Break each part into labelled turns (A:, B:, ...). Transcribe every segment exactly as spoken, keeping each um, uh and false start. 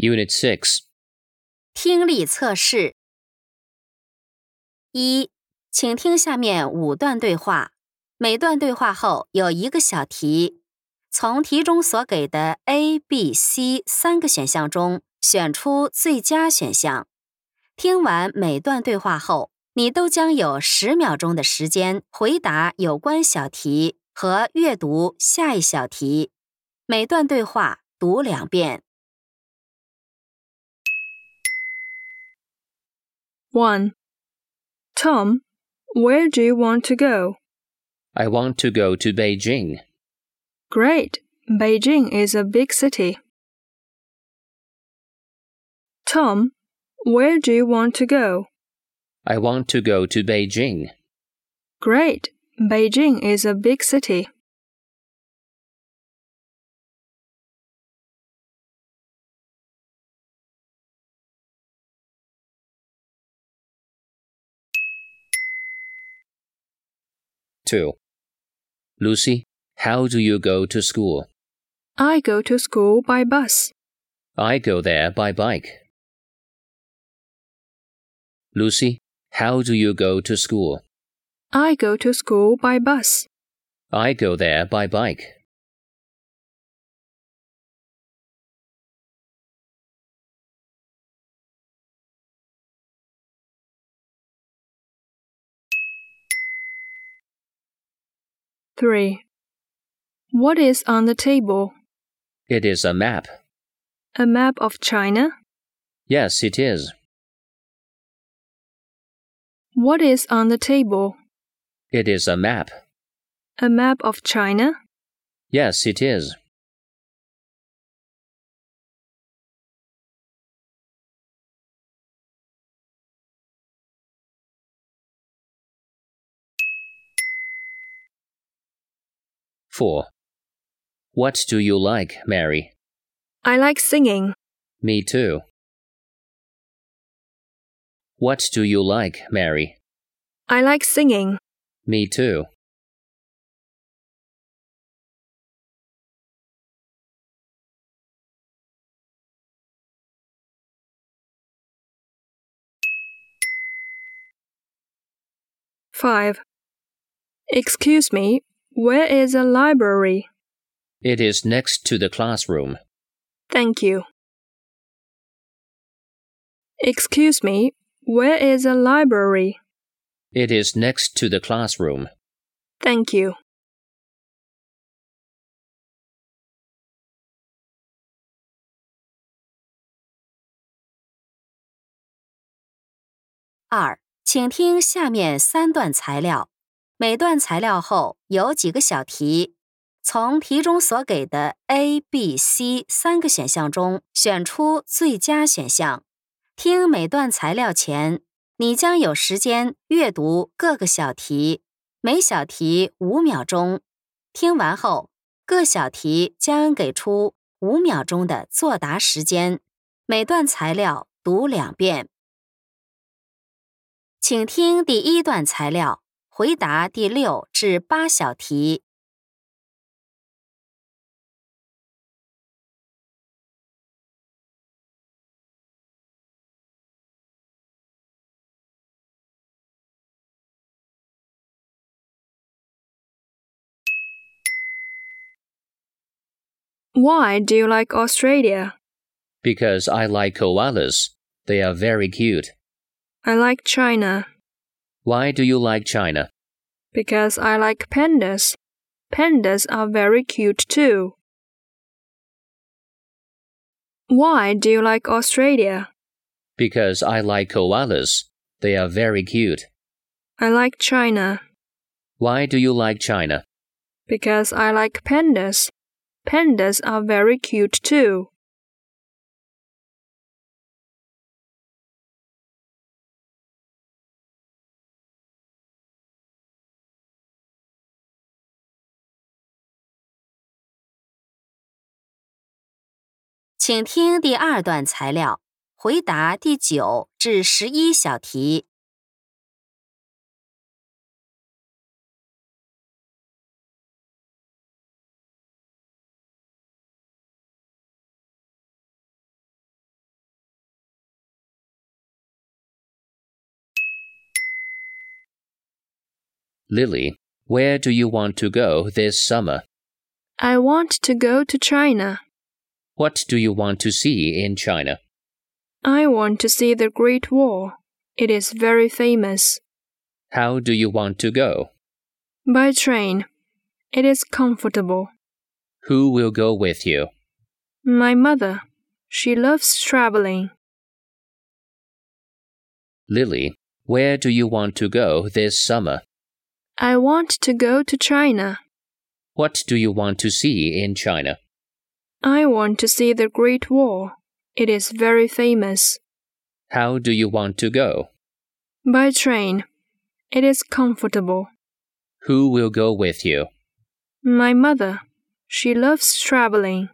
A: Unit six.
B: 听力测试。一，请听下面五段对话，每段对话后有一个小题，从题中所给的 A、B、C 三个选项中选出最佳选项。听完每段对话后，你都将有十秒钟的时间回答有关小题和阅读下一小题。每段对话读两遍。
C: one. Tom, where do you want to go?
A: I want to go to Beijing.
C: Great. Beijing is a big city. Tom, where do you want to go?
A: I want to go to Beijing.
C: Great. Beijing is a big city.
A: two. Lucy, how do you go to school?
C: I go to school by bus.
A: I go there by bike. Lucy, how do you go to school?
C: I go to school by bus.
A: I go there by bike.
C: three. What is on the table?
A: It is a map.
C: A map of China?
A: Yes, it is.
C: What is on the table?
A: It is a map.
C: A map of China?
A: Yes, it is. four. What do you like, Mary?
C: I like singing.
A: Me too. What do you like, Mary?
C: I like singing.
A: Me too.
C: five. Excuse me, where is a library?
A: It is next to the classroom.
C: Thank you. Excuse me, where is a library?
A: It is next to the classroom.
C: Thank you.
B: 二，请听下面三段材料，每段材料后有几个小题，从题中所给的 A、B、C 三个选项中选出最佳选项。听每段材料前，你将有时间阅读各个小题，每小题五秒钟。听完后，各小题将给出五秒钟的作答时间。每段材料读两遍。请听第一段材料，回答第六至八小题。
C: Why do you like Australia?
A: Because I like koalas. They are very cute.
C: I like China.
A: Why do you like China?
C: Because I like pandas. Pandas are very cute too. Why do you like Australia?
A: Because I like koalas. They are very cute.
C: I like China.
A: Why do you like China?
C: Because I like pandas. Pandas are very cute too.
B: 请听第二段材料，回答第九至十一小题。
A: Lily, where do you want to go this summer?
C: I want to go to China.
A: What do you want to see in China?
C: I want to see the Great Wall. It is very famous.
A: How do you want to go?
C: By train. It is comfortable.
A: Who will go with you?
C: My mother. She loves traveling.
A: Lily, where do you want to go this summer?
C: I want to go to China.
A: What do you want to see in China?
C: I want to see the Great Wall. It is very famous.
A: How do you want to go?
C: By train. It is comfortable.
A: Who will go with you?
C: My mother. She loves traveling.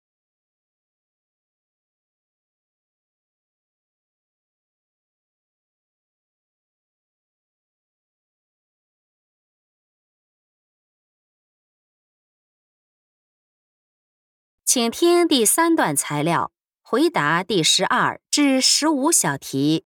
B: “请听第三段材料，回答第十二至十五小题。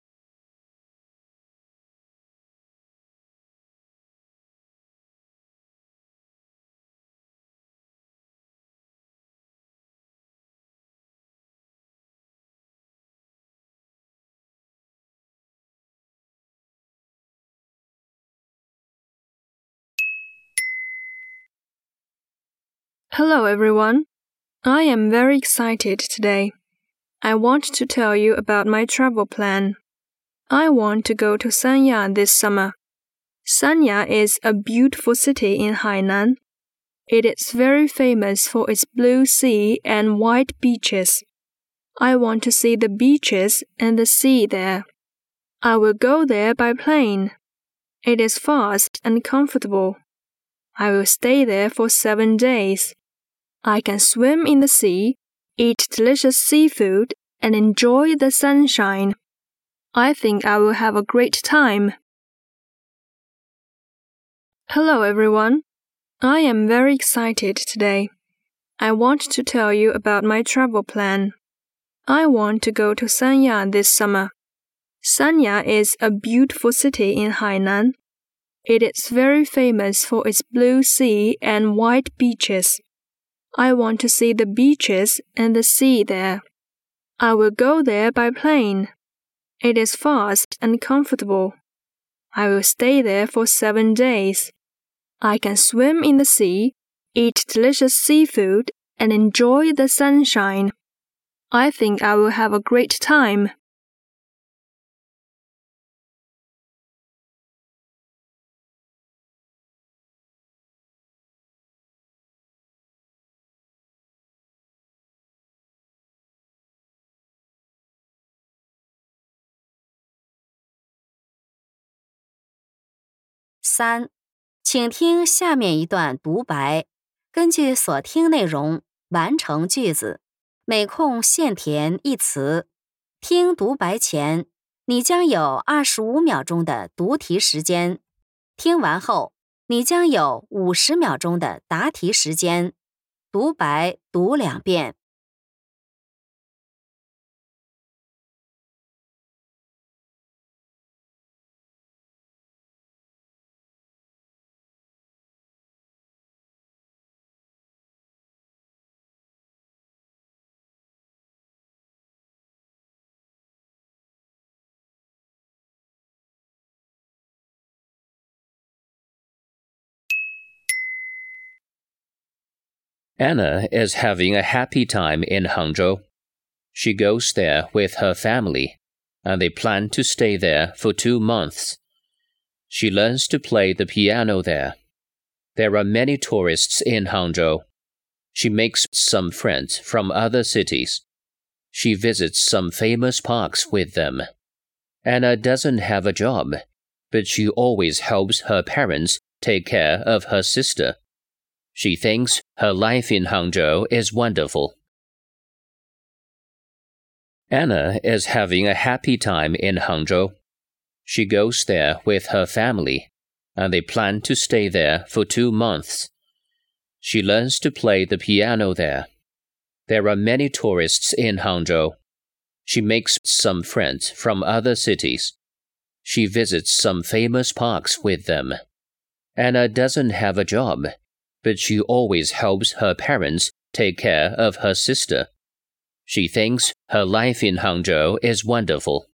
C: Hello, everyone. I am very excited today. I want to tell you about my travel plan. I want to go to Sanya this summer. Sanya is a beautiful city in Hainan. It is very famous for its blue sea and white beaches. I want to see the beaches and the sea there. I will go there by plane. It is fast and comfortable. I will stay there for seven days. I can swim in the sea, eat delicious seafood, and enjoy the sunshine. I think I will have a great time. Hello, everyone. I am very excited today. I want to tell you about my travel plan. I want to go to Sanya this summer. Sanya is a beautiful city in Hainan. It is very famous for its blue sea and white beaches. I want to see the beaches and the sea there. I will go there by plane. It is fast and comfortable. I will stay there for seven days. I can swim in the sea, eat delicious seafood, and enjoy the sunshine. I think I will have a great time.
B: “三，请听下面一段独白，根据所听内容完成句子，每空现填一词。听独白前，你将有二十五秒钟的读题时间，听完后，你将有五十秒钟的答题时间。独白读两遍。
A: Anna is having a happy time in Hangzhou. She goes there with her family, and they plan to stay there for two months. She learns to play the piano there. There are many tourists in Hangzhou. She makes some friends from other cities. She visits some famous parks with them. Anna doesn't have a job, but she always helps her parents take care of her sister. She thinks her life in Hangzhou is wonderful. Anna is having a happy time in Hangzhou. She goes there with her family, and they plan to stay there for two months. She learns to play the piano there. There are many tourists in Hangzhou. She makes some friends from other cities. She visits some famous parks with them. Anna doesn't have a job, but she always helps her parents take care of her sister. She thinks her life in Hangzhou is wonderful.